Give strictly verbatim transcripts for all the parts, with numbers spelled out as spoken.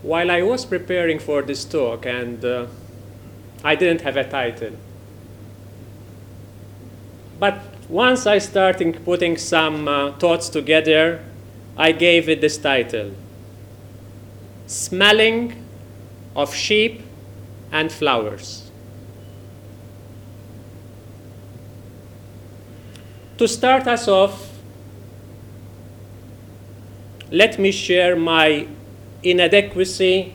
while I was preparing for this talk, and uh, I didn't have a title, but once I started putting some uh, thoughts together, I gave it this title: Smelling of Sheep and Flowers. To start us off, let me share my inadequacy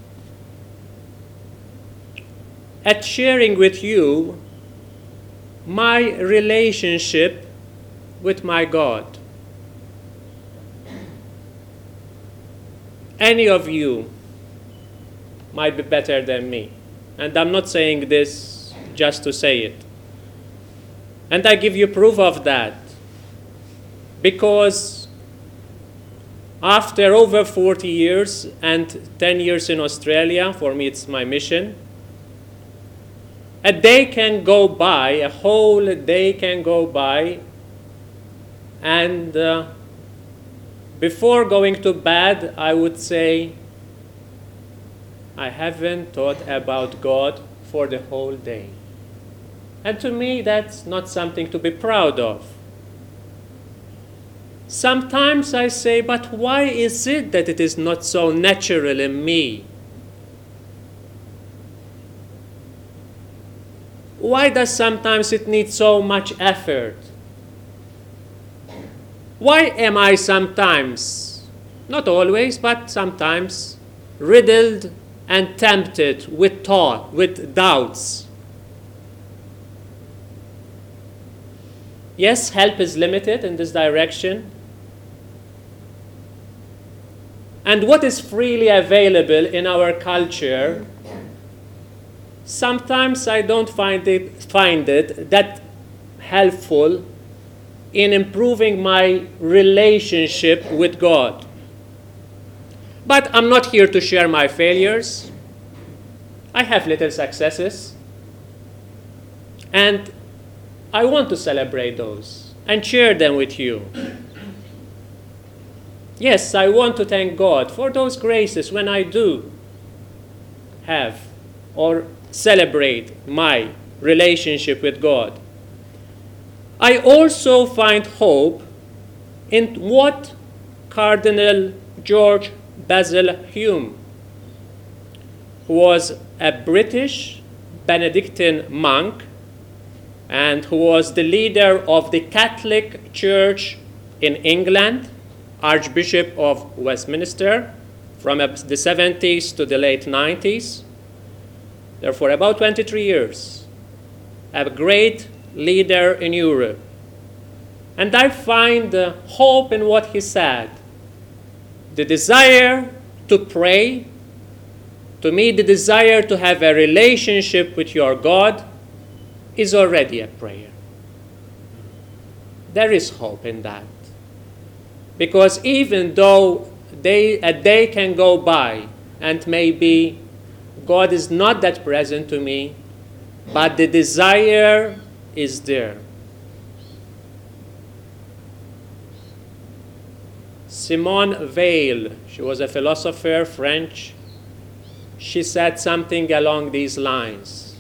at sharing with you my relationship with my God. Any of you might be better than me, and I'm not saying this just to say it. And I give you proof of that, because after over forty years and ten years in Australia, for me it's my mission, a day can go by, a whole day can go by, and uh, before going to bed, I would say, I haven't thought about God for the whole day. And to me, that's not something to be proud of. Sometimes I say, but why is it that it is not so natural in me? Why does sometimes it need so much effort? Why am I sometimes, not always, but sometimes, riddled and tempted with thought, with doubts? Yes, help is limited in this direction. And what is freely available in our culture, sometimes I don't find it, find it that helpful in improving my relationship with God. But I'm not here to share my failures. I have little successes. And I want to celebrate those and share them with you. Yes, I want to thank God for those graces when I do have or celebrate my relationship with God. I also find hope in what Cardinal George Basil Hume, who was a British Benedictine monk and who was the leader of the Catholic Church in England, Archbishop of Westminster, from the seventies to the late nineties. Therefore, about twenty-three years, a great leader in Europe. And I find uh, hope in what he said. The desire to pray, to me, the desire to have a relationship with your God is already a prayer. There is hope in that. Because even though day, a day can go by and maybe God is not that present to me, but the desire is there. Simone Weil, she was a philosopher, French, she said something along these lines.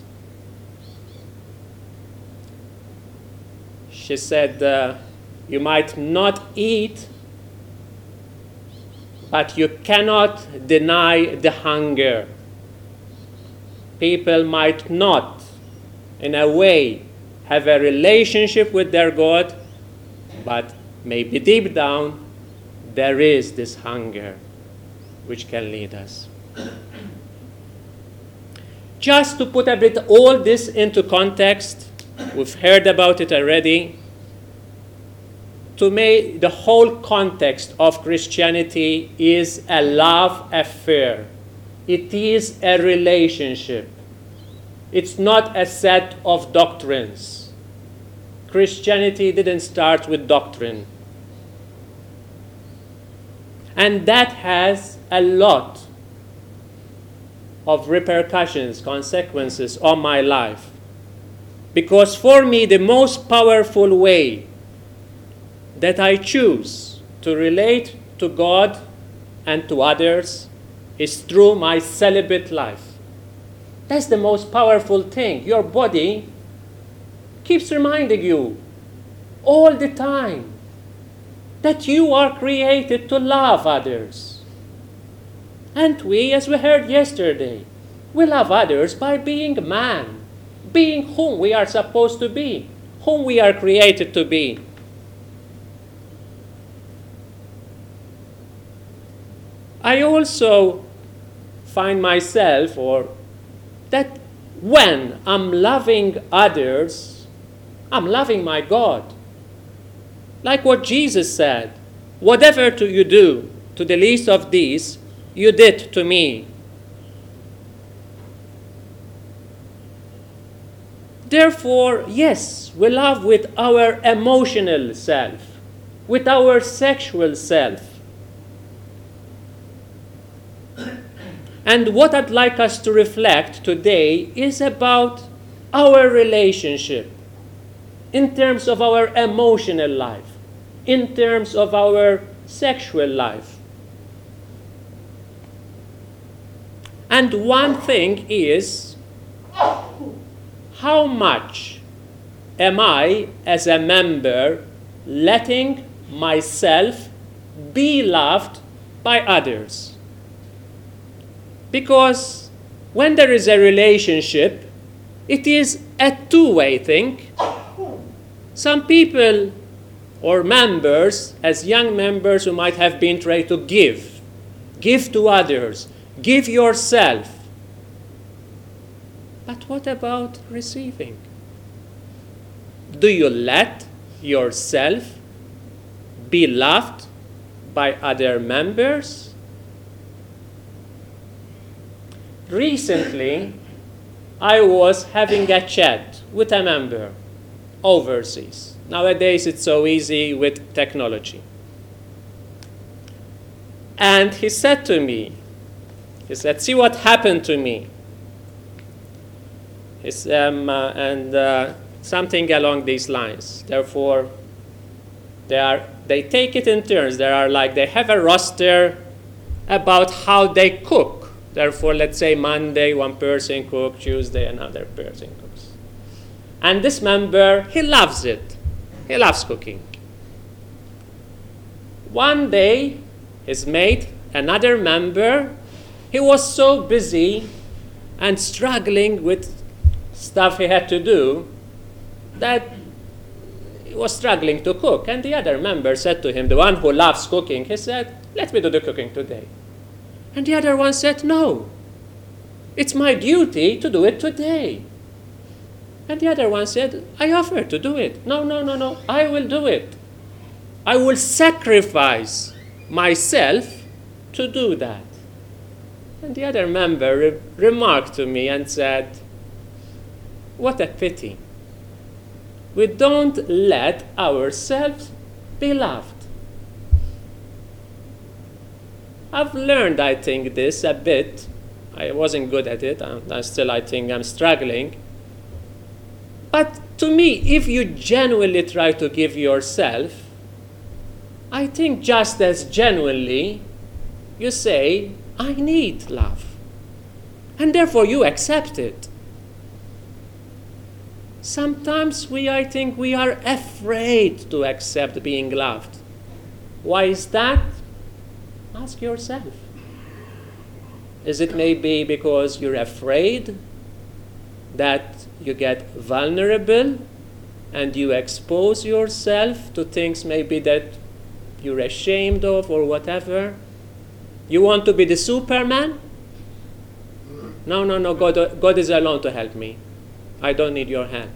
She said, uh, you might not eat, but you cannot deny the hunger. People might not, in a way, have a relationship with their God, but maybe deep down, there is this hunger which can lead us. Just to put a bit all this into context, we've heard about it already. To me, the whole context of Christianity is a love affair. It is a relationship. It's not a set of doctrines. Christianity didn't start with doctrine. And that has a lot of repercussions, consequences on my life. Because for me, the most powerful way that I choose to relate to God and to others is through my celibate life. That's the most powerful thing. Your body keeps reminding you all the time that you are created to love others. And we, as we heard yesterday, we love others by being man, being whom we are supposed to be, whom we are created to be. I also find myself, or that when I'm loving others, I'm loving my God. Like what Jesus said, whatever to you do to the least of these, you did to me. Therefore, yes, we love with our emotional self, with our sexual self. And what I'd like us to reflect today is about our relationship in terms of our emotional life, in terms of our sexual life. And one thing is, how much am I, as a member, letting myself be loved by others? Because when there is a relationship, it is a two-way thing. Some people or members, as young members who might have been trained to give, give to others, give yourself. But what about receiving? Do you let yourself be loved by other members? Recently, I was having a chat with a member overseas. Nowadays, it's so easy with technology. And he said to me, he said, see what happened to me. It's, um, uh, and uh, something along these lines. Therefore, they, are, they take it in turns. They are like, they have a roster about how they cook. Therefore, let's say Monday, one person cooks, Tuesday, another person cooks. And this member, he loves it. He loves cooking. One day, his mate, another member, he was so busy and struggling with stuff he had to do that he was struggling to cook. And the other member said to him, the one who loves cooking, he said, let me do the cooking today. And the other one said, no, it's my duty to do it today. And the other one said, I offer to do it. No, no, no, no, I will do it. I will sacrifice myself to do that. And the other member re- remarked to me and said, what a pity. We don't let ourselves be loved. I've learned, I think, this a bit. I wasn't good at it. I'm, I still, I think, I'm struggling. But to me, if you genuinely try to give yourself, I think just as genuinely, you say, I need love. And therefore, you accept it. Sometimes we, I think, we are afraid to accept being loved. Why is that? Ask yourself. Is it maybe because you're afraid that you get vulnerable and you expose yourself to things maybe that you're ashamed of or whatever? You want to be the Superman? No, no, no, God, God is alone to help me. I don't need your help.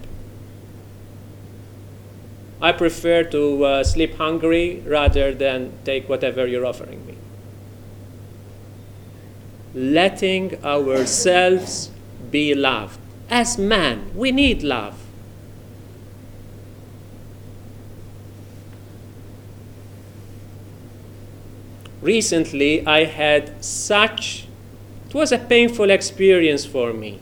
I prefer to uh, sleep hungry rather than take whatever you're offering me. Letting ourselves be loved. As man, we need love. Recently, I had such, it was a painful experience for me.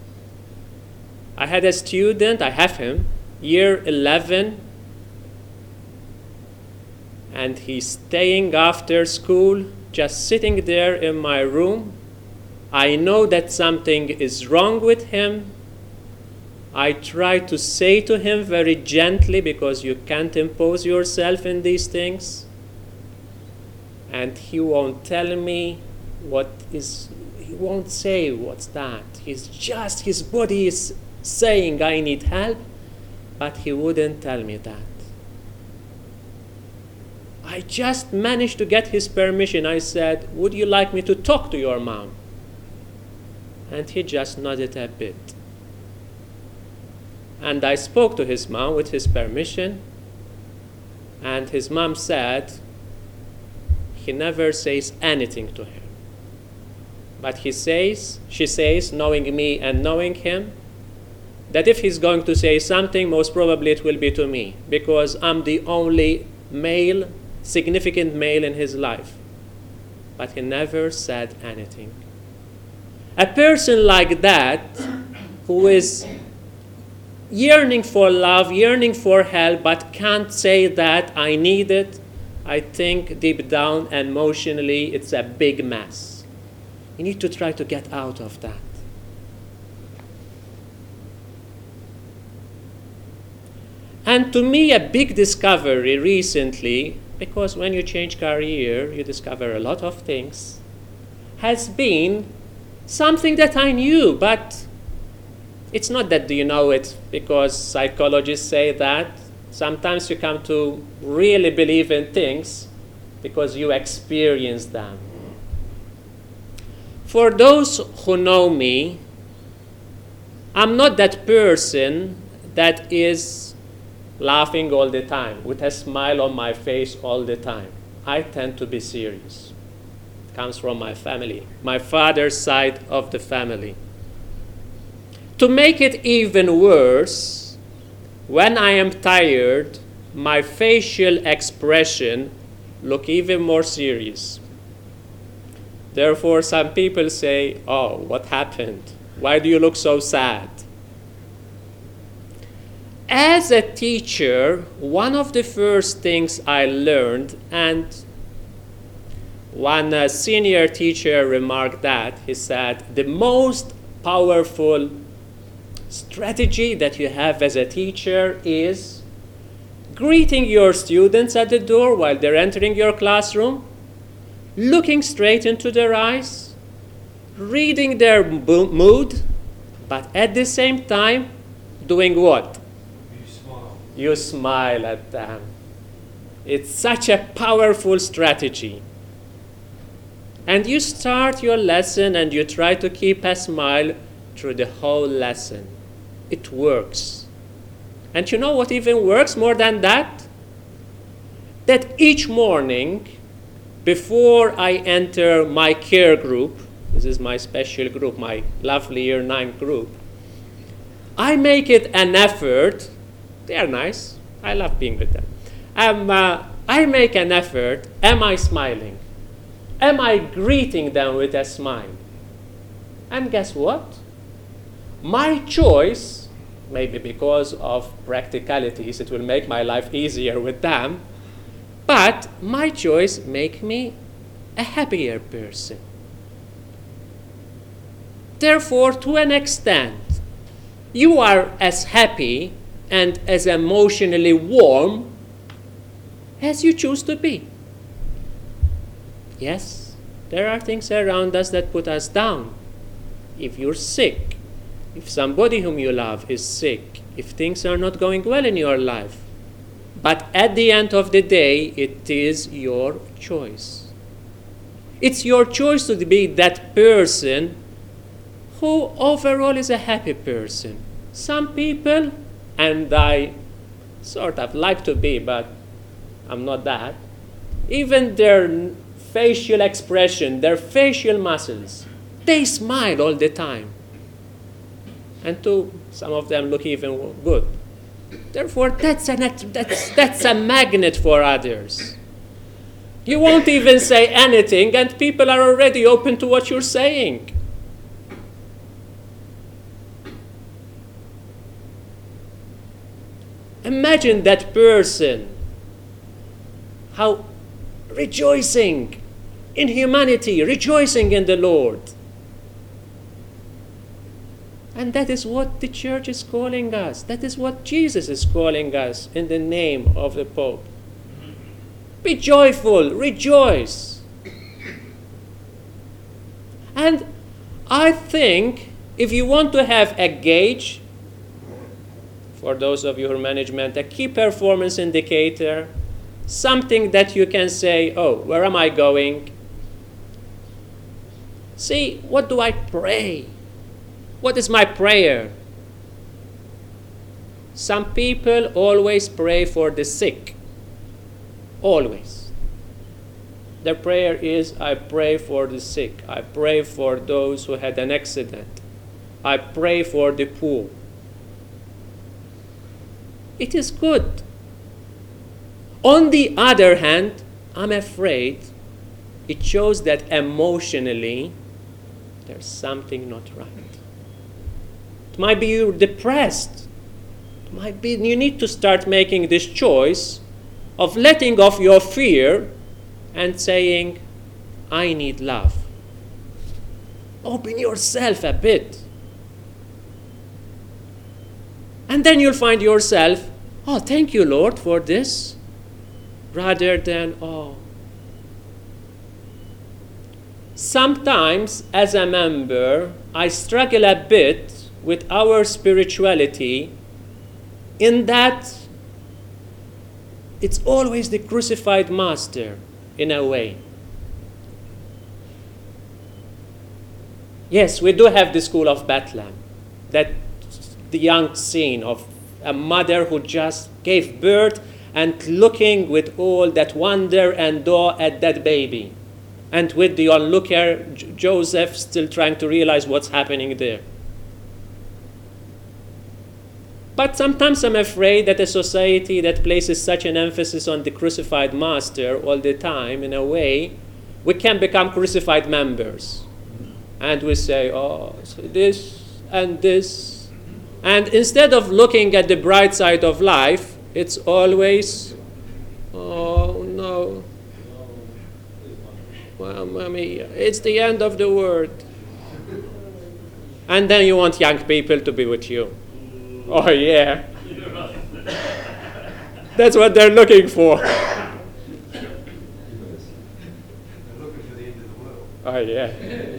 I had a student, I have him, year eleven, and he's staying after school just sitting there in my room. I know that something is wrong with him. I try to say to him very gently, because you can't impose yourself in these things. And he won't tell me what is, he won't say what's that. He's just, his body is saying I need help, but he wouldn't tell me that. I just managed to get his permission. I said, would you like me to talk to your mom? And he just nodded a bit. And I spoke to his mom with his permission. And his mom said, he never says anything to her. But he says, she says, knowing me and knowing him, that if he's going to say something, most probably it will be to me, because I'm the only male, significant male in his life. But he never said anything. A person like that, who is yearning for love, yearning for help, but can't say that I need it, I think deep down emotionally it's a big mess. You need to try to get out of that. And to me, a big discovery recently, because when you change career, you discover a lot of things, has been something that I knew, but it's not that you know it because psychologists say that. Sometimes you come to really believe in things because you experience them. For those who know me, I'm not that person that is laughing all the time, with a smile on my face all the time. I tend to be serious. It comes from my family, my father's side of the family. To make it even worse, when I am tired, my facial expression look even more serious. Therefore, some people say, oh, what happened? Why do you look so sad? As a teacher, one of the first things I learned, and one uh, senior teacher remarked that, he said, the most powerful strategy that you have as a teacher is greeting your students at the door while they're entering your classroom, looking straight into their eyes, reading their mood, but at the same time, doing what? You smile. You smile at them. It's such a powerful strategy. And you start your lesson and you try to keep a smile through the whole lesson. It works. And you know what even works more than that? That each morning, before I enter my care group, this is my special group, my lovely year nine group, I make it an effort. They are nice. I love being with them. Um, uh, I make an effort. Am I smiling? Am I greeting them with a smile? And guess what? My choice, maybe because of practicalities, it will make my life easier with them, but my choice make me a happier person. Therefore, to an extent, you are as happy and as emotionally warm as you choose to be. Yes, there are things around us that put us down. If you're sick, if somebody whom you love is sick, if things are not going well in your life, but at the end of the day, it is your choice. It's your choice to be that person who overall is a happy person. Some people, and I sort of like to be, but I'm not that, even their facial expression, their facial muscles, they smile all the time. And to some of them look even good. Therefore, that's a, that's, that's a magnet for others. You won't even say anything, and people are already open to what you're saying. Imagine that person, how rejoicing in humanity, rejoicing in the Lord. And that is what the church is calling us. That is what Jesus is calling us in the name of the Pope. Be joyful, rejoice. And I think if you want to have a gauge, for those of you who are management, a key performance indicator, something that you can say, oh, where am I going? See, what do I pray? What is my prayer? Some people always pray for the sick. Always. Their prayer is, I pray for the sick. I pray for those who had an accident. I pray for the poor. It is good. On the other hand, I'm afraid it shows that emotionally there's something not right. It might be you're depressed. It might be you need to start making this choice of letting off your fear and saying, I need love. Open yourself a bit. And then you'll find yourself, oh, thank you, Lord, for this, rather than, oh. Sometimes, as a member, I struggle a bit with our spirituality in that it's always the crucified master, in a way. Yes, we do have the School of Bethlehem, that the young scene of a mother who just gave birth and looking with all that wonder and awe at that baby. And with the onlooker, J- Joseph still trying to realize what's happening there. But sometimes I'm afraid that a society that places such an emphasis on the crucified master all the time, in a way, we can become crucified members. And we say, oh, so this and this. And instead of looking at the bright side of life, it's always, oh, no. Well, mommy, it's the end of the world. And then you want young people to be with you. Oh, yeah. That's what they're looking for. They're looking for the end of the world. Oh, yeah.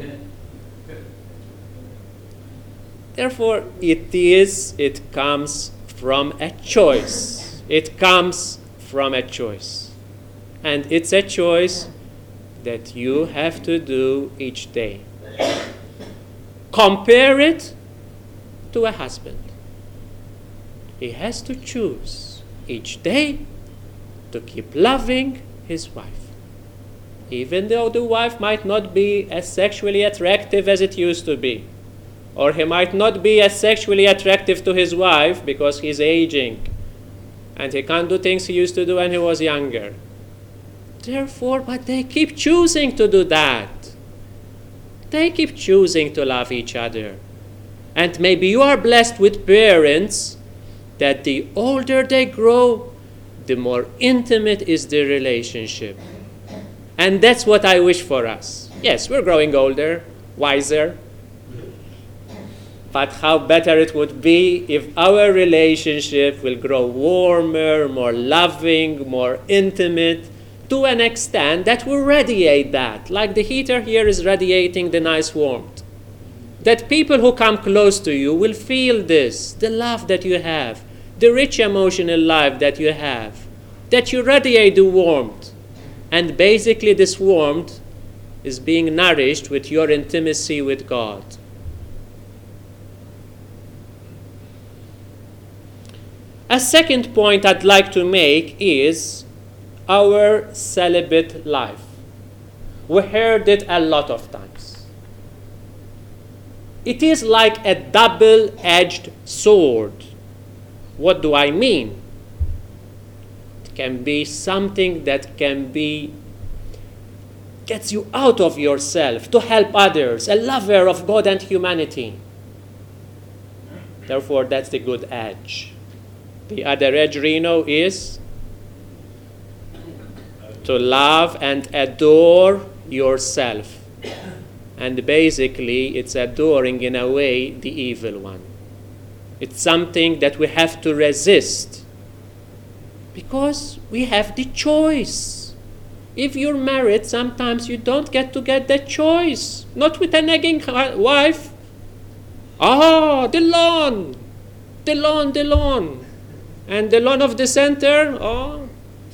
Therefore, it is, it comes from a choice. It comes from a choice. And it's a choice that you have to do each day. Compare it to a husband. He has to choose each day to keep loving his wife. Even though the wife might not be as sexually attractive as it used to be. Or he might not be as sexually attractive to his wife because he's aging. And he can't do things he used to do when he was younger. Therefore, but they keep choosing to do that. They keep choosing to love each other. And maybe you are blessed with parents that the older they grow, the more intimate is the relationship. And that's what I wish for us. Yes, we're growing older, wiser. But how better it would be if our relationship will grow warmer, more loving, more intimate, to an extent that will radiate that, like the heater here is radiating the nice warmth. That people who come close to you will feel this, the love that you have, the rich emotional life that you have, that you radiate the warmth. And basically this warmth is being nourished with your intimacy with God. A second point I'd like to make is our celibate life. We heard it a lot of times. It is like a double-edged sword. What do I mean? It can be something that can be, gets you out of yourself to help others, a lover of God and humanity. Therefore, that's the good edge. The other edge, Reno, is to love and adore yourself. And basically, it's adoring in a way the evil one. It's something that we have to resist because we have the choice. If you're married, sometimes you don't get to get that choice. Not with a nagging wife. Ah, the lawn, the lawn, the lawn. And the lawn of the center, oh,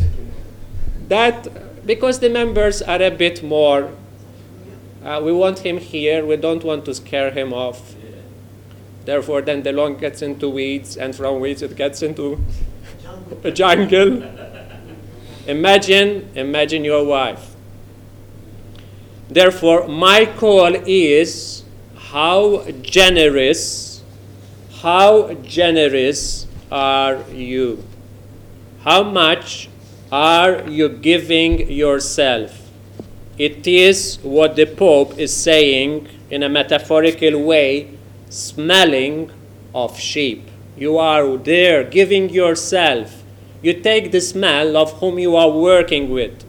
that, because the members are a bit more, uh, we want him here, we don't want to scare him off. Therefore, then the lawn gets into weeds, and from weeds it gets into a jungle. Imagine, imagine your wife. Therefore, my call is how generous, how generous are you? How much are you giving yourself? It is what the Pope is saying in a metaphorical way, smelling of sheep. You are there giving yourself. You take the smell of whom you are working with.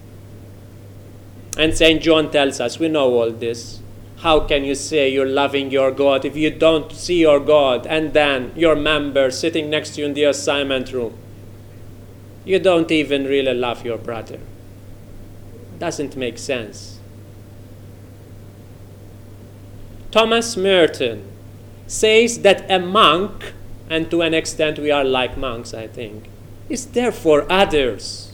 And Saint John tells us, we know all this. How can you say you're loving your God if you don't see your God and then your member sitting next to you in the assignment room? You don't even really love your brother. Doesn't make sense. Thomas Merton says that a monk, and to an extent we are like monks, I think, is there for others.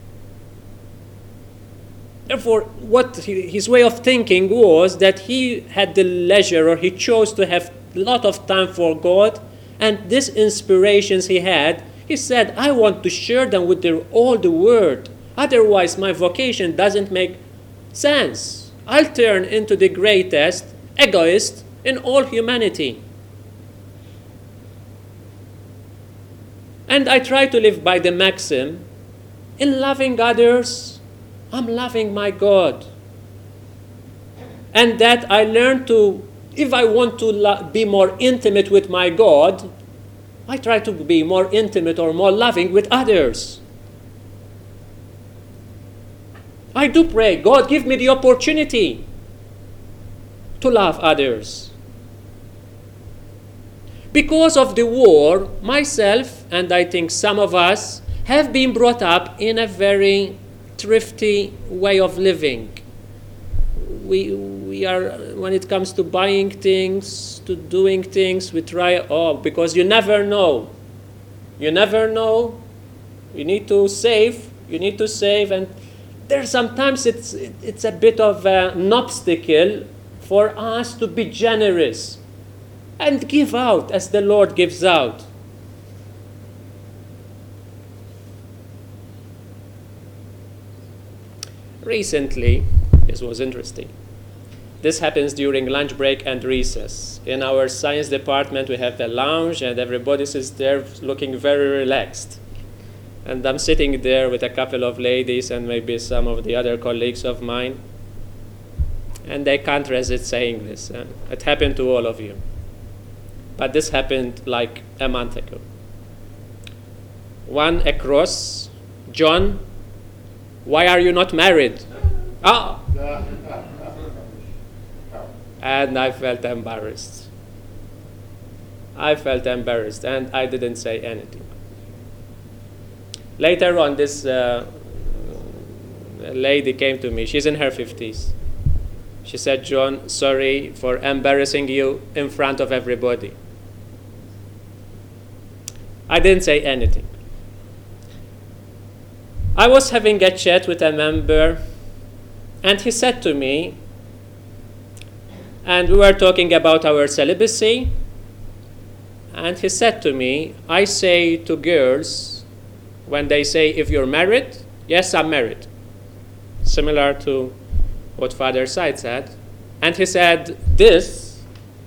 Therefore, what he, his way of thinking was that he had the leisure, or he chose to have a lot of time for God, and these inspirations he had, he said, I want to share them with the, all the world. Otherwise, my vocation doesn't make sense. I'll turn into the greatest egoist in all humanity. And I try to live by the maxim, in loving others, I'm loving my God. And that I learn to, if I want to lo- be more intimate with my God, I try to be more intimate or more loving with others. I do pray, God, give me the opportunity to love others. Because of the war, myself, and I think some of us, have been brought up in a very thrifty way of living. We, we are, when it comes to buying things, to doing things, we try, oh, because you never know. You never know. You need to save. You need to save. And there sometimes it's, it's a bit of an obstacle for us to be generous and give out as the Lord gives out. Recently, this was interesting. This happens during lunch break and recess. In our science department, we have a lounge, and everybody sits there looking very relaxed. And I'm sitting there with a couple of ladies and maybe some of the other colleagues of mine. And they can't resist saying this. Uh, it happened to all of you. But this happened like a month ago. One across, John, why are you not married? Ah! And I felt embarrassed. I felt embarrassed, and I didn't say anything. Later on, this uh, lady came to me. She's in her fifties. She said, John, sorry for embarrassing you in front of everybody. I didn't say anything. I was having a chat with a member, and he said to me, and we were talking about our celibacy, and he said to me, I say to girls, when they say, if you're married, yes, I'm married. Similar to what Father Said said. And he said, this,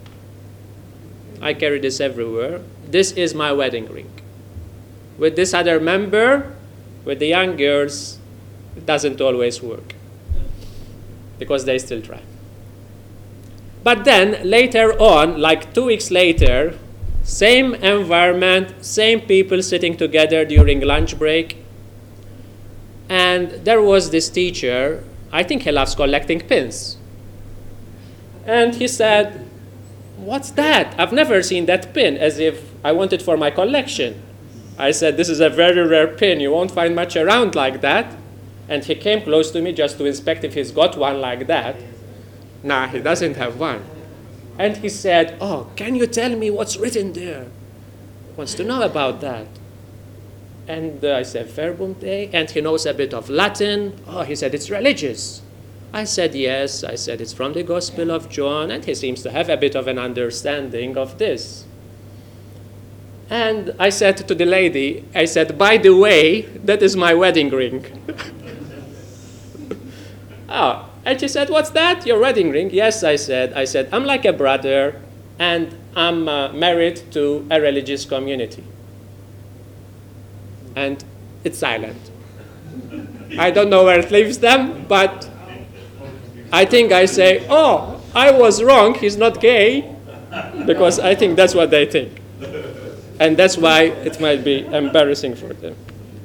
I carry this everywhere, this is my wedding ring. With this other member, with the young girls, it doesn't always work, because they still try. But then, later on, like two weeks later, same environment, same people sitting together during lunch break, and there was this teacher I think he loves collecting pins. And he said, what's that? I've never seen that pin, as if I want it for my collection. I said, this is a very rare pin. You won't find much around like that. And he came close to me just to inspect if he's got one like that. Nah, he doesn't have one. And he said, oh, can you tell me what's written there? Wants to know about that. And uh, I said, Verbum Dei. And he knows a bit of Latin. Oh, he said, it's religious. I said, yes. I said, it's from the Gospel of John. And he seems to have a bit of an understanding of this. And I said to the lady, I said, by the way, that is my wedding ring. Oh, and she said, what's that? Your wedding ring? Yes, I said. I said, I'm like a brother, and I'm uh, married to a religious community. And it's silent. I don't know where it leaves them, but I think I say, oh, I was wrong, he's not gay, because I think that's what they think. And that's why it might be embarrassing for them.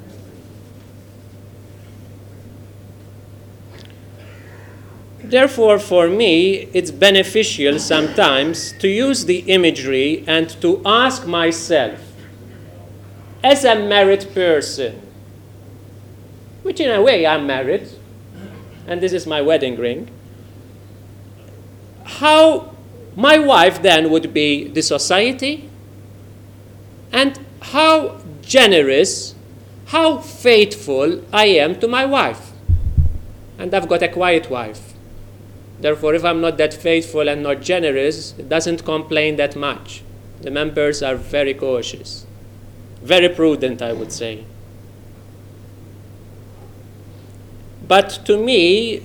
Therefore, for me, it's beneficial sometimes to use the imagery and to ask myself, as a married person, which in a way I'm married, and this is my wedding ring, how my wife then would be the society, and how generous, how faithful I am to my wife. And I've got a quiet wife. Therefore, if I'm not that faithful and not generous, it doesn't complain that much. The members are very cautious, very prudent, I would say. But to me,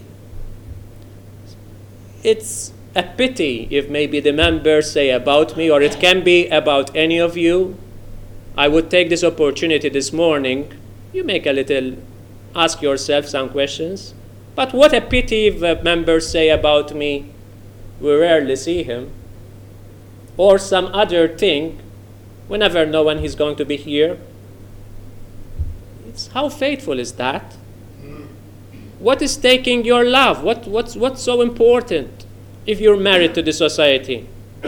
it's a pity if maybe the members say about me, or it can be about any of you. I would take this opportunity this morning. You make a little, ask yourself some questions. But what a pity if uh, members say about me, we rarely see him. Or some other thing, we never know when he's going to be here. It's, how faithful is that? What is taking your love? What, what's, what's so important if you're married to the society?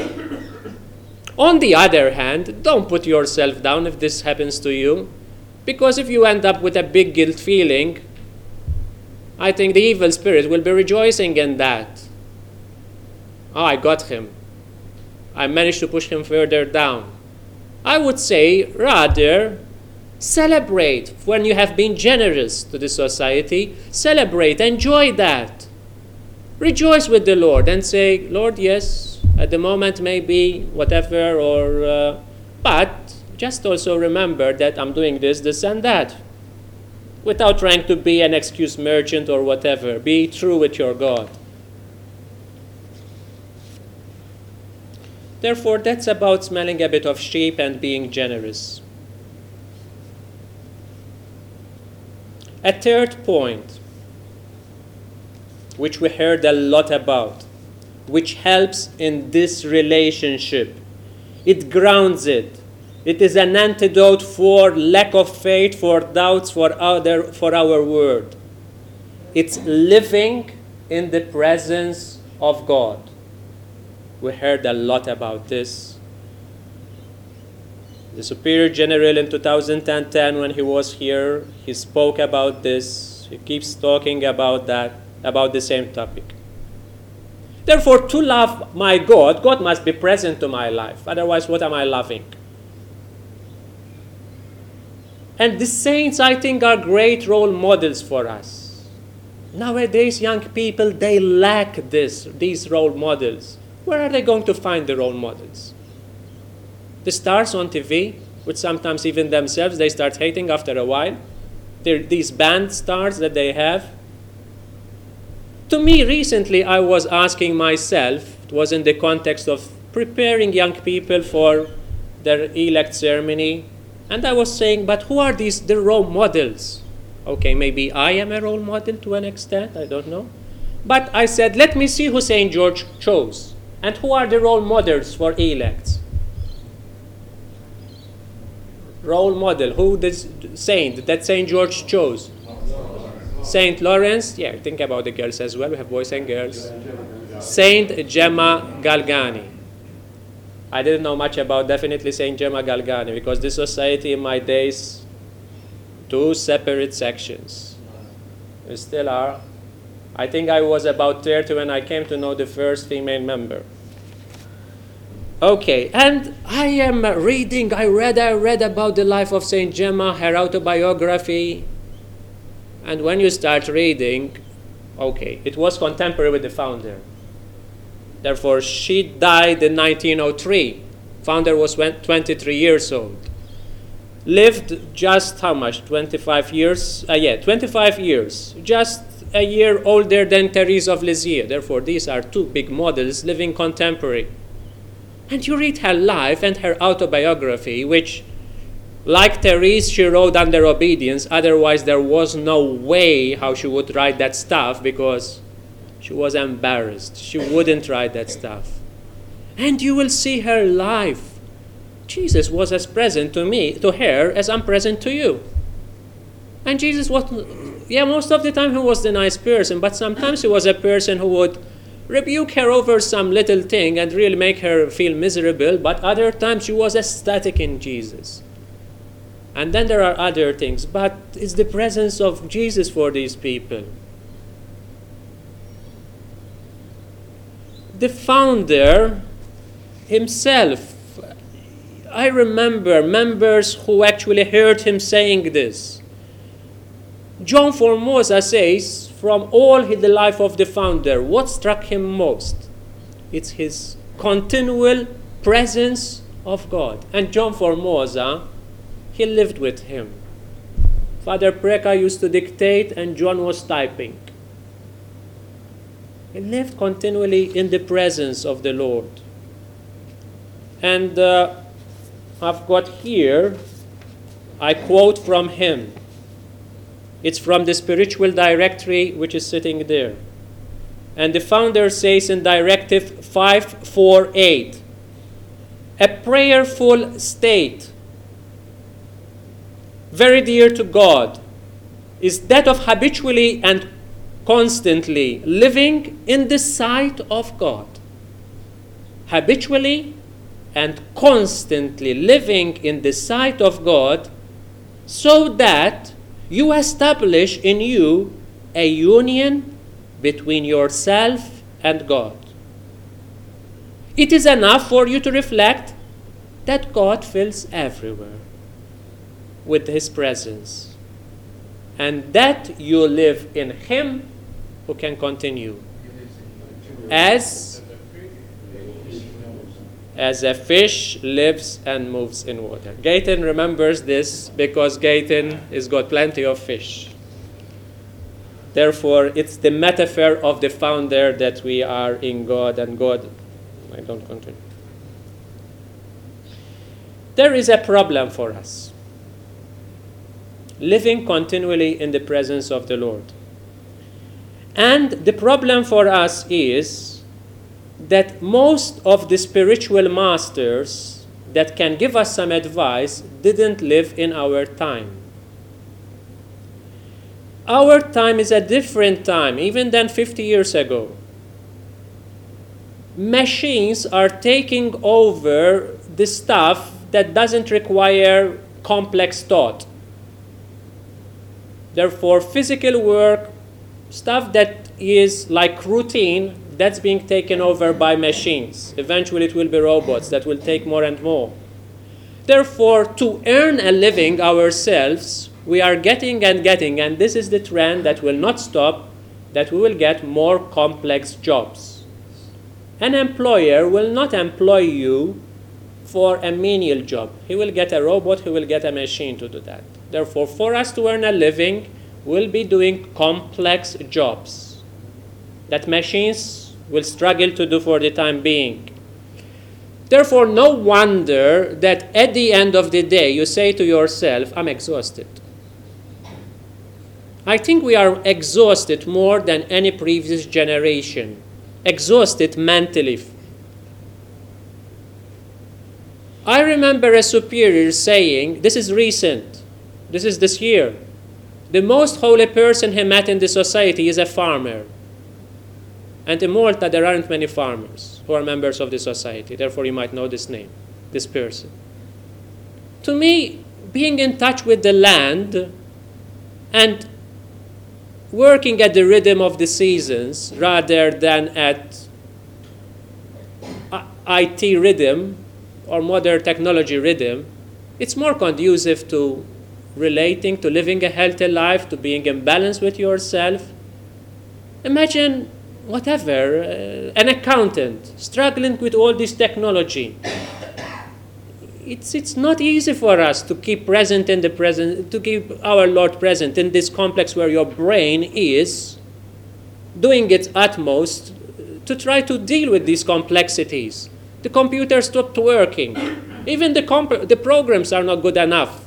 On the other hand, don't put yourself down if this happens to you, because if you end up with a big guilt feeling, I think the evil spirit will be rejoicing in that. Oh, I got him. I managed to push him further down. I would say, rather, celebrate when you have been generous to the society. Celebrate, enjoy that. Rejoice with the Lord and say, Lord, yes, at the moment maybe whatever, or uh, but just also remember that I'm doing this, this, and that, without trying to be an excuse merchant or whatever. Be true with your God. Therefore, that's about smelling a bit of sheep and being generous. A third point, which we heard a lot about, which helps in this relationship. It grounds it. It is an antidote for lack of faith, for doubts, for our, for our word. It's living in the presence of God. We heard a lot about this. The Superior General in two thousand ten, when he was here, he spoke about this. He keeps talking about that, about the same topic. Therefore, to love my God, God must be present to my life. Otherwise, what am I loving? And the saints, I think, are great role models for us. Nowadays, young people, they lack this, these role models. Where are they going to find the role models? The stars on T V, which sometimes even themselves, they start hating after a while. They're these band stars that they have. To me, recently, I was asking myself, it was in the context of preparing young people for their elect ceremony, and I was saying, but who are these, the role models? Okay, maybe I am a role model to an extent, I don't know. But I said, let me see who Saint George chose, and who are the role models for elects. Role model, who this saint that Saint George chose? Saint Lawrence, yeah, think about the girls as well. We have boys and girls. Saint Gemma Galgani. I didn't know much about definitely Saint Gemma Galgani because this society in my days, two separate sections. We still are. I think I was about thirty when I came to know the first female member. Okay, and I am reading, I read, I read about the life of Saint Gemma, her autobiography. And when you start reading, okay, it was contemporary with the founder. Therefore, she died in nineteen oh three. Founder was twenty-three years old. Lived just how much? twenty-five years? Uh, yeah, twenty-five years. Just a year older than Therese of Lisieux. Therefore, these are two big models living contemporary. And you read her life and her autobiography, which, like Therese, she wrote under obedience. Otherwise, there was no way how she would write that stuff because she was embarrassed. She wouldn't write that stuff. And you will see her life. Jesus was as present to me, to her, as I'm present to you. And Jesus was, yeah, most of the time he was the nice person, but sometimes he was a person who would rebuke her over some little thing and really make her feel miserable, but other times she was ecstatic in Jesus. And then there are other things, but it's the presence of Jesus for these people. The founder himself, I remember members who actually heard him saying this. John Formosa says, from all the life of the founder, what struck him most? It's his continual presence of God. And John Formosa, he lived with him. Father Preka used to dictate and John was typing. He lived continually in the presence of the Lord. And uh, I've got here, I quote from him. It's from the spiritual directory which is sitting there. And the founder says in Directive five forty-eight, a prayerful state, very dear to God, is that of habitually and constantly living in the sight of God. Habitually and constantly living in the sight of God, so that you establish in you a union between yourself and God. It is enough for you to reflect that God fills everywhere with his presence, and that you live in him who can continue as as a fish lives and moves in water. Gayton remembers this because Gayton has got plenty of fish. Therefore, it's the metaphor of the founder that we are in God and God. I don't continue. There is a problem for us. Living continually in the presence of the Lord. And the problem for us is that most of the spiritual masters that can give us some advice didn't live in our time. Our time is a different time, even than fifty years ago. Machines are taking over the stuff that doesn't require complex thought. Therefore, physical work, stuff that is like routine, that's being taken over by machines. Eventually it will be robots that will take more and more. Therefore, to earn a living ourselves, we are getting and getting, and this is the trend that will not stop, that we will get more complex jobs. An employer will not employ you for a menial job. He will get a robot, he will get a machine to do that. Therefore, for us to earn a living, we'll be doing complex jobs that machines will struggle to do for the time being. Therefore, no wonder that at the end of the day, you say to yourself, I'm exhausted. I think we are exhausted more than any previous generation. Exhausted mentally. I remember a superior saying, this is recent, this is this year, The most holy person he met in the society is a farmer. And in Malta, there aren't many farmers who are members of the society. Therefore, you might know this name, this person. To me, being in touch with the land and working at the rhythm of the seasons rather than at I T rhythm or modern technology rhythm, it's more conducive to relating, to living a healthy life, to being in balance with yourself. Imagine, whatever, uh, an accountant struggling with all this technology. It's, it's not easy for us to keep present in the present, to keep our Lord present in this complex where your brain is doing its utmost to try to deal with these complexities. The computer stopped working. Even the, comp- the programs are not good enough.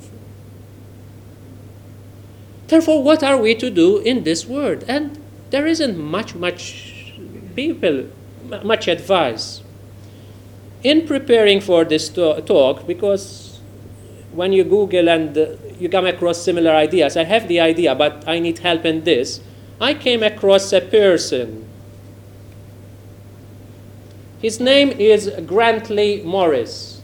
Therefore, what are we to do in this world? And there isn't much, much people, much advice. In preparing for this to- talk, because when you Google and uh, you come across similar ideas, I have the idea, but I need help in this. I came across a person. His name is Grantley Morris.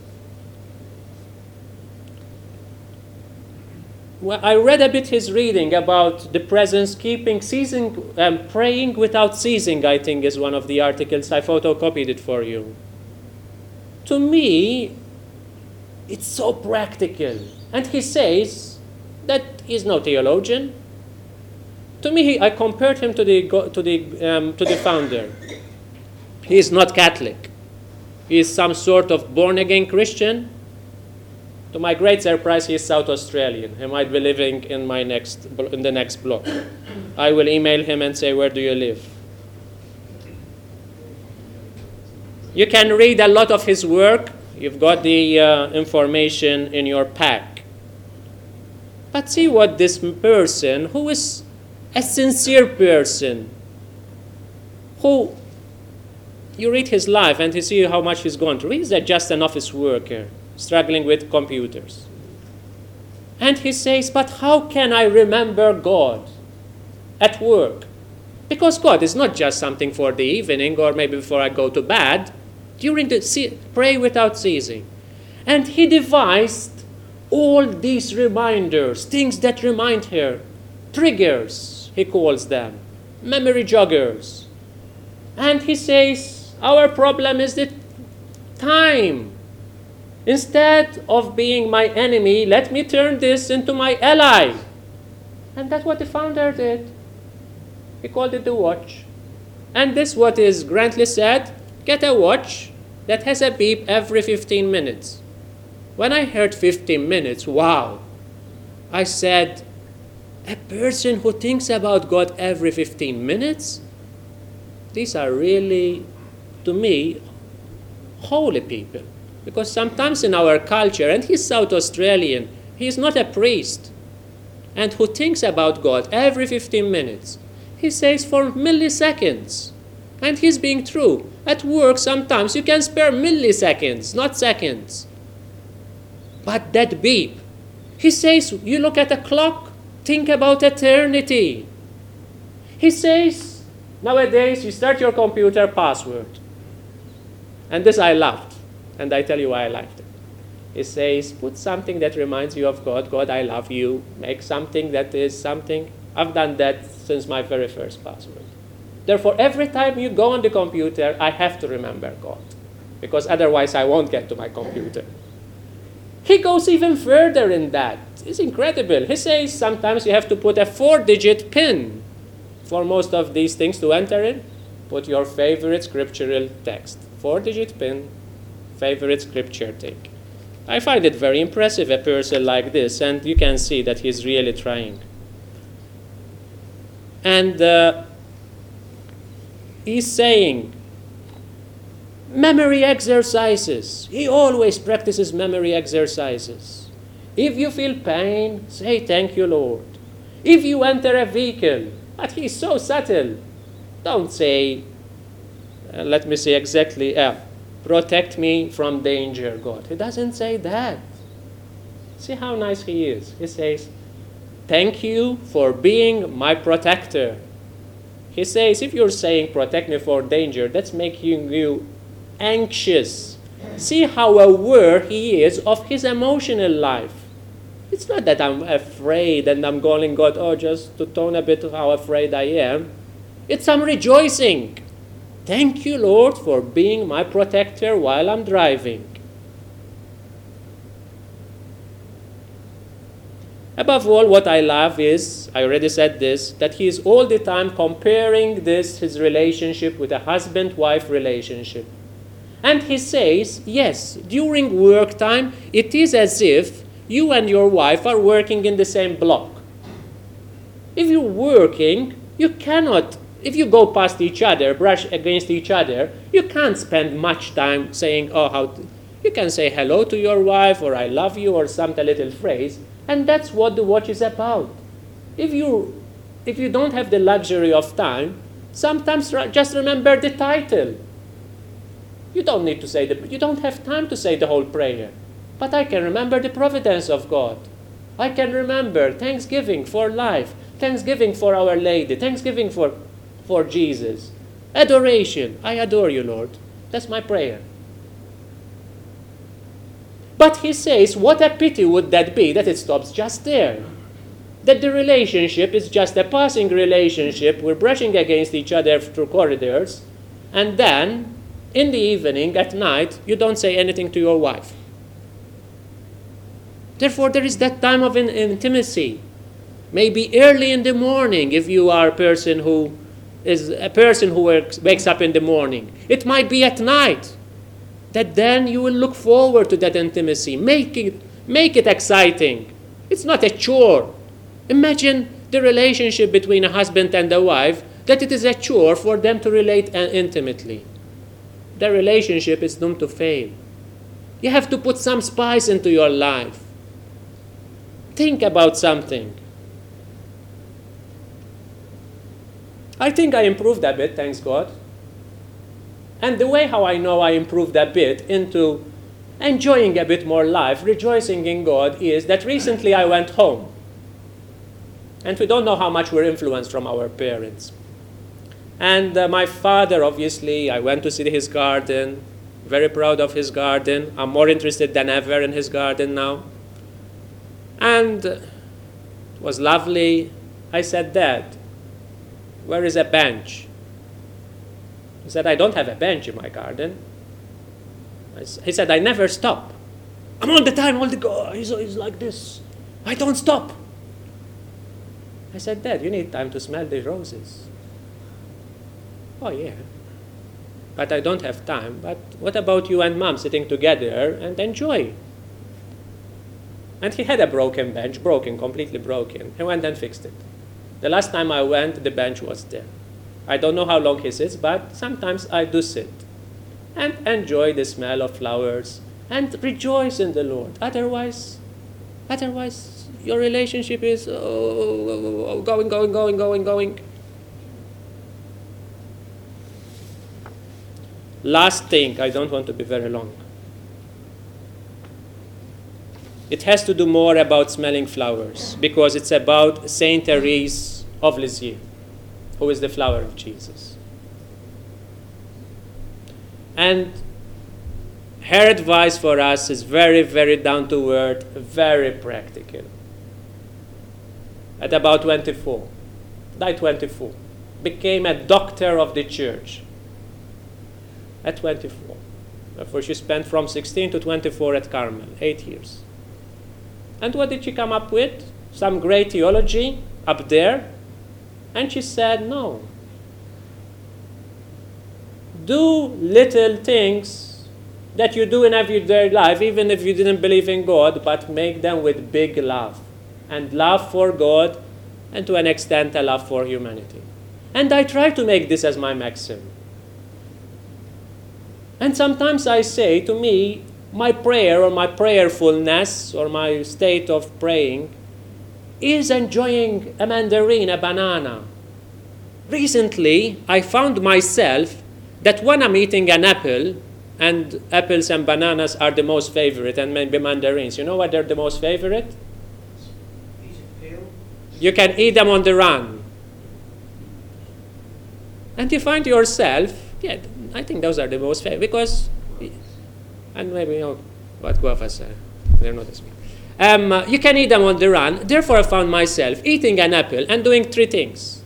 Well, I read a bit his reading about the presence keeping, ceasing, um, praying without ceasing, I think is one of the articles. I photocopied it for you. To me, it's so practical. And he says that he's no theologian. To me, he, I compared him to the, to, the, um, to the founder. He is not Catholic. He is some sort of born-again Christian. To my great surprise, he is South Australian. He might be living in, my next, in the next block. I will email him and say, where do you live? You can read a lot of his work. You've got the uh, information in your pack. But see what this person, who is a sincere person, who you read his life and you see how much he's gone through. He's just an office worker struggling with computers. And he says, but how can I remember God at work? Because God is not just something for the evening or maybe before I go to bed. During the see, pray without ceasing. And he devised all these reminders, things that remind her, triggers, he calls them, memory joggers. And he says, our problem is the time. Instead of being my enemy, let me turn this into my ally. And that's what the founder did. He called it the watch. And this what is Grantley said, get a watch that has a beep every fifteen minutes. When I heard fifteen minutes, wow, I said, a person who thinks about God every fifteen minutes? These are really, to me, holy people. Because sometimes in our culture, and he's South Australian, he's not a priest, and who thinks about God every fifteen minutes, he says for milliseconds. And he's being true. At work, sometimes you can spare milliseconds, not seconds. But that beep, he says, you look at a clock, think about eternity. He says, nowadays, you start your computer password. And this I loved. And I tell you why I liked it. He says, put something that reminds you of God. God, I love you. Make something that is something. I've done that since my very first password. Therefore, every time you go on the computer, I have to remember God. Because otherwise, I won't get to my computer. He goes even further in that. It's incredible. He says sometimes you have to put a four-digit PIN for most of these things to enter in. Put your favorite scriptural text. Four-digit PIN, favorite scripture take. I find it very impressive, a person like this, and you can see that he's really trying. And uh, he's saying, memory exercises. He always practices memory exercises. If you feel pain, say thank you, Lord. If you enter a vehicle, but he's so subtle, don't say, uh, let me say exactly, uh, protect me from danger, God. He doesn't say that. See how nice he is. He says, Thank you for being my protector. He says, if you're saying protect me for danger, that's making you anxious. See how aware he is of his emotional life. It's not that I'm afraid and I'm calling God, oh, just to tone a bit how afraid I am. It's I'm rejoicing. Thank you, Lord, for being my protector while I'm driving. Above all, what I love is, I already said this, that he is all the time comparing this, his relationship, with a husband-wife relationship. And he says, yes, during work time, it is as if you and your wife are working in the same block. If you're working, you cannot, if you go past each other, brush against each other, you can't spend much time saying, oh, how, to, you can say hello to your wife, or I love you, or some little phrase. And that's what the watch is about. If you, if you don't have the luxury of time, sometimes just remember the title. You don't need to say the, you don't have time to say the whole prayer. But I can remember the providence of God. I can remember thanksgiving for life, thanksgiving for Our Lady, thanksgiving for, for Jesus. Adoration. I adore you, Lord. That's my prayer. But he says, what a pity would that be that it stops just there. That the relationship is just a passing relationship. We're brushing against each other through corridors. And then, in the evening, at night, you don't say anything to your wife. Therefore, there is that time of in- intimacy. Maybe early in the morning, if you are a person who is a person who works, wakes up in the morning. It might be at night. That then you will look forward to that intimacy. Make it, make it exciting. It's not a chore. Imagine the relationship between a husband and a wife, that it is a chore for them to relate intimately. The relationship is doomed to fail. You have to put some spice into your life. Think about something. I think I improved a bit, thanks God. And the way how I know I improved a bit into enjoying a bit more life, rejoicing in God, is that recently I went home. And we don't know how much we're influenced from our parents. And uh, my father, obviously, I went to see his garden, very proud of his garden. I'm more interested than ever in his garden now. And uh, it was lovely. I said, Dad, where is a bench? He said, I don't have a bench in my garden. He said, I never stop. I'm all the time, all the go. He's, he's like this. I don't stop. I said, Dad, you need time to smell the roses. Oh, yeah. But I don't have time. But what about you and Mom sitting together and enjoy? And he had a broken bench, broken, completely broken. He went and fixed it. The last time I went, the bench was there. I don't know how long he sits, but sometimes I do sit and enjoy the smell of flowers and rejoice in the Lord. Otherwise, otherwise your relationship is oh, going, going, going, going, going. Last thing, I don't want to be very long. It has to do more about smelling flowers, because it's about Saint Therese of Lisieux, who is the flower of Jesus. And her advice for us is very, very down to earth, very practical. At about twenty-four, died twenty-four, became a doctor of the church. At twenty-four. Therefore, she spent from sixteen to twenty-four at Carmel, eight years. And what did she come up with? Some great theology up there. And she said, no. Do little things that you do in everyday life, even if you didn't believe in God, but make them with big love. And love for God, and to an extent, a love for humanity. And I try to make this as my maxim. And sometimes I say, to me, my prayer or my prayerfulness or my state of praying is enjoying a mandarin, a banana. Recently, I found myself that when I'm eating an apple, and apples and bananas are the most favorite, and maybe mandarins. You know what they're the most favorite? Easy to peel. You can eat them on the run. And you find yourself, yeah, I think those are the most fair, because, and maybe, you know, what guavas are, they're not as big. Um, uh, you can eat them on the run. Therefore, I found myself eating an apple and doing three things.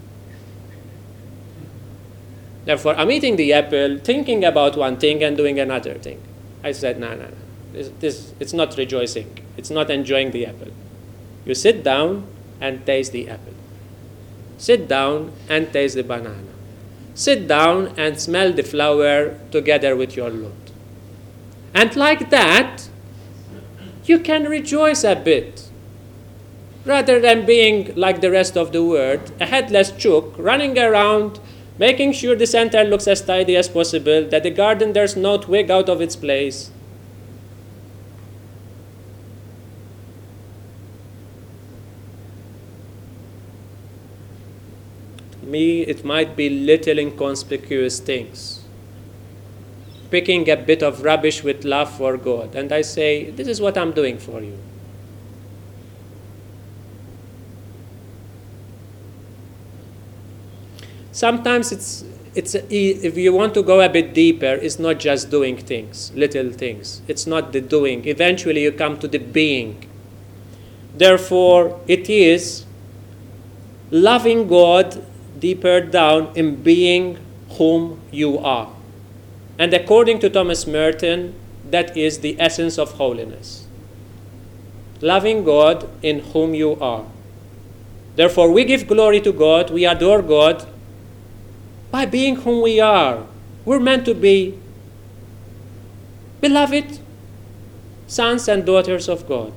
Therefore, I'm eating the apple, thinking about one thing and doing another thing. I said, no, no, no. This, this, it's not rejoicing. It's not enjoying the apple. You sit down and taste the apple. Sit down and taste the banana. Sit down and smell the flower together with your Lord. And like that, you can rejoice a bit, rather than being like the rest of the world, a headless chook running around, making sure the center looks as tidy as possible, that the garden there's no twig out of its place. To me, it might be little inconspicuous things. Picking a bit of rubbish with love for God. And I say, this is what I'm doing for you. Sometimes it's, it's a, if you want to go a bit deeper, it's not just doing things, little things. It's not the doing. Eventually you come to the being. Therefore, it is loving God deeper down in being whom you are. And according to Thomas Merton, that is the essence of holiness. Loving God in whom you are. Therefore, we give glory to God, we adore God by being whom we are. We're meant to be beloved sons and daughters of God.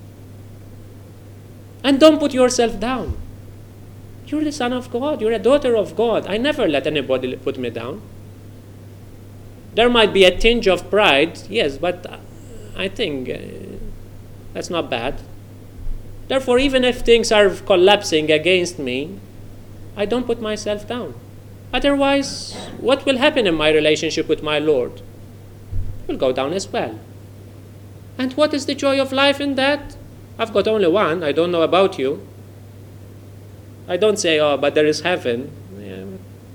And don't put yourself down. You're the son of God, you're a daughter of God. I never let anybody put me down. There might be a tinge of pride, yes, but I think uh, that's not bad. Therefore, even if things are collapsing against me, I don't put myself down. Otherwise, what will happen in my relationship with my Lord? It will go down as well. And what is the joy of life in that? I've got only one. I don't know about you. I don't say, oh, but there is heaven. Yeah.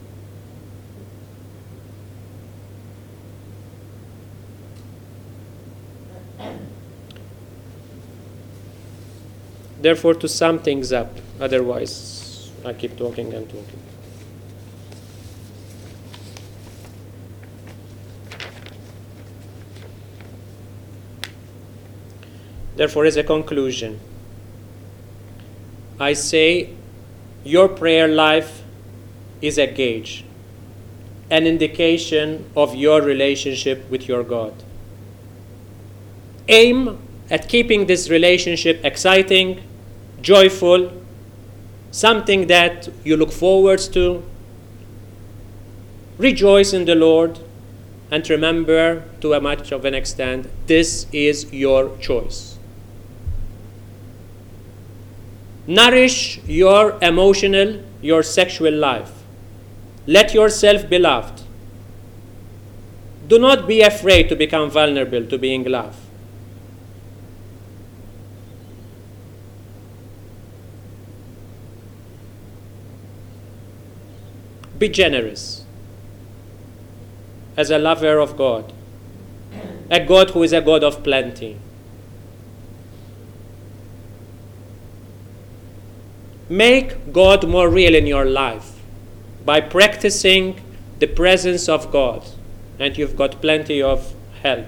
Therefore, to sum things up, otherwise I keep talking and talking. Therefore, as a conclusion, I say your prayer life is a gauge, an indication of your relationship with your God. Aim at keeping this relationship exciting, joyful, something that you look forward to. Rejoice in the Lord, and remember, to a much of an extent, this is your choice. Nourish your emotional, your sexual life. Let yourself be loved. Do not be afraid to become vulnerable to being loved. Be generous as a lover of God, a God who is a God of plenty. Make God more real in your life by practicing the presence of God, and you've got plenty of help.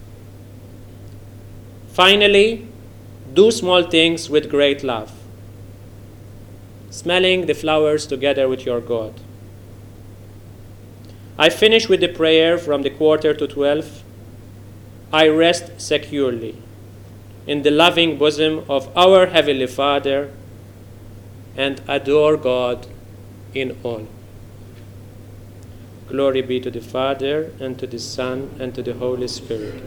Finally, do small things with great love, smelling the flowers together with your God. I finish with the prayer from the quarter to twelve. I rest securely in the loving bosom of our Heavenly Father and adore God in all. Glory be to the Father, and to the Son, and to the Holy Spirit.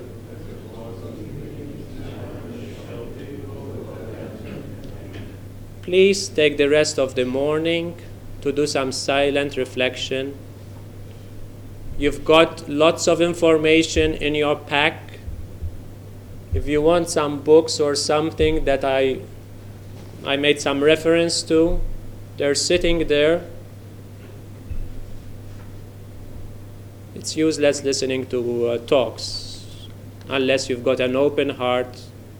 Please take the rest of the morning to do some silent reflection. You've got lots of information in your pack. If you want some books or something that I I made some reference to. They're sitting there. It's useless listening to uh, talks unless you've got an open heart.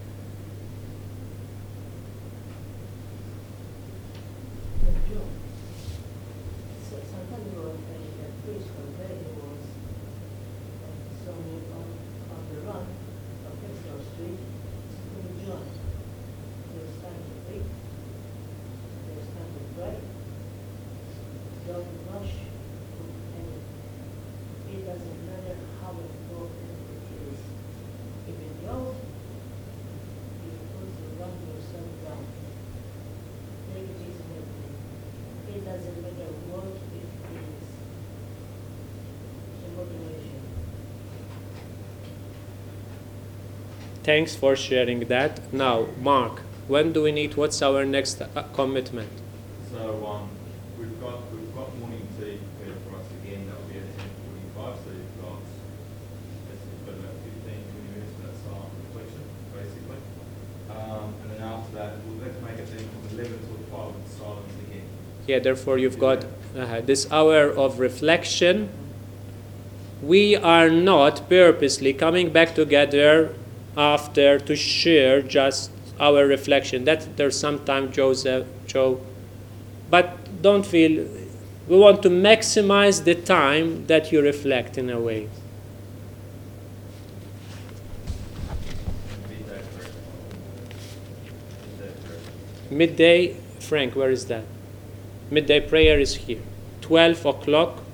Thanks for sharing that. Now, Mark, when do we need, what's our next uh, commitment? So um, we've got we've got morning tea prepared for us again. That will be at ten forty-five. So you've got, you've got about fifteen, twenty minutes for that silent reflection, basically. Um, and then after that, we'll, let's make it then from eleven till twelve with silence again. Yeah, therefore you've got uh, this hour of reflection. We are not purposely coming back together after to share just our reflection. That there's sometimes Joseph, Joe, but don't feel, we want to maximize the time that you reflect in a way. Midday prayer. Midday prayer. Midday, Frank, where is that? Midday prayer is here. twelve o'clock